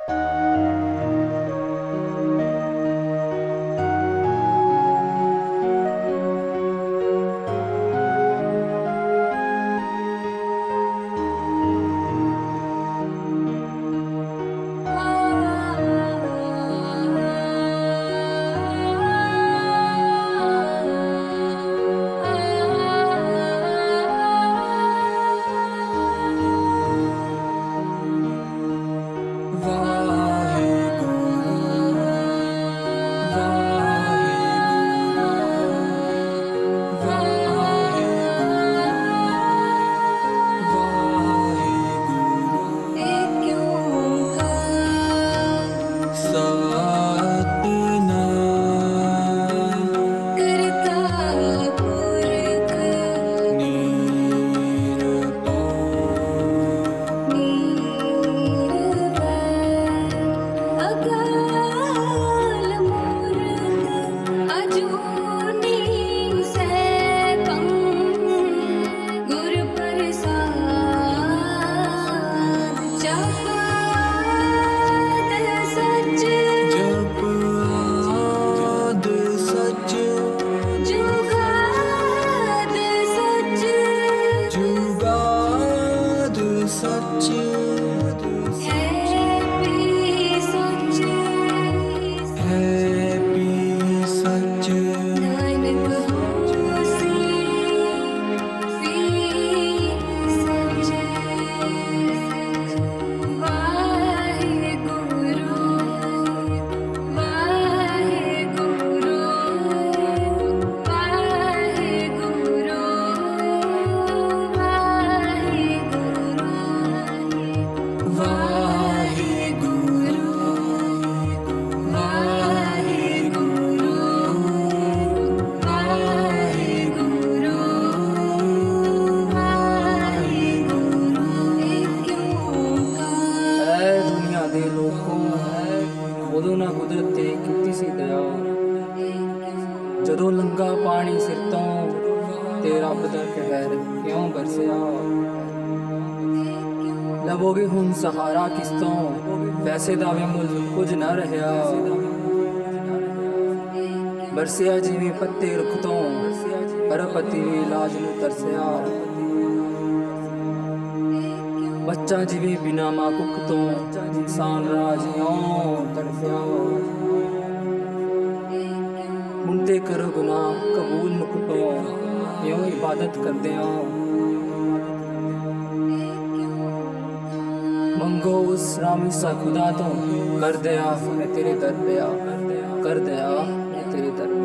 ਉਦੋਂ ਨਾ ਕੁਦਰਤ ਤੇ ਕੀਤੀ ਸੀ ਦਇਆ, ਜਦੋਂ ਲੰਘਾ ਪਾਣੀ ਸਿਰ ਤੋਂ ਤੇ ਰੱਬ ਦਾ ਕਹਿਰ ਕਿਉਂ ਬਰਸਿਆ। ਲਵੋਗੇ ਹੁਣ ਸਹਾਰਾ ਕਿਸ ਤੋਂ, ਪੈਸੇ ਦਾ ਵੀ ਮੁੱਲ ਕੁਝ ਨਾ ਰਹਿਆ। ਬਰਸਿਆ ਜਿਵੇਂ ਪੱਤੇ ਰੁੱਖ ਤੋਂ, ਅਰਬਪਤੀ ਵੀ ਇਲਾਜ ਨੂੰ ਤਰਸਿਆ। ਬੱਚਾ ਜਿਵੇਂ ਬਿਨਾ ਮਾਂ ਕੁੱਖ ਤੋਂ, ਇਨਸਾਨ ਰਾਜ ਇਉਂ ਤੜਫਿਆ। ਹੁਣ ਤੇ ਕਰੋ ਗੁਨਾਹ ਕਬੂਲ ਮੁਖ ਤੋਂ, ਇਉਂ ਇਬਾਦਤ ਕਰਦਿਆਂ। ਮੰਗੋ ਉਸ ਰਾਮਿਸਾ ਖੁਦਾ ਤੋਂ, ਕਰ ਦਿਆ ਮੈਂ ਤੇਰੇ ਦਰ ਪਿਆ, ਕਰ ਦਿਆ ਮੈਂ ਤੇਰੇ ਦਰ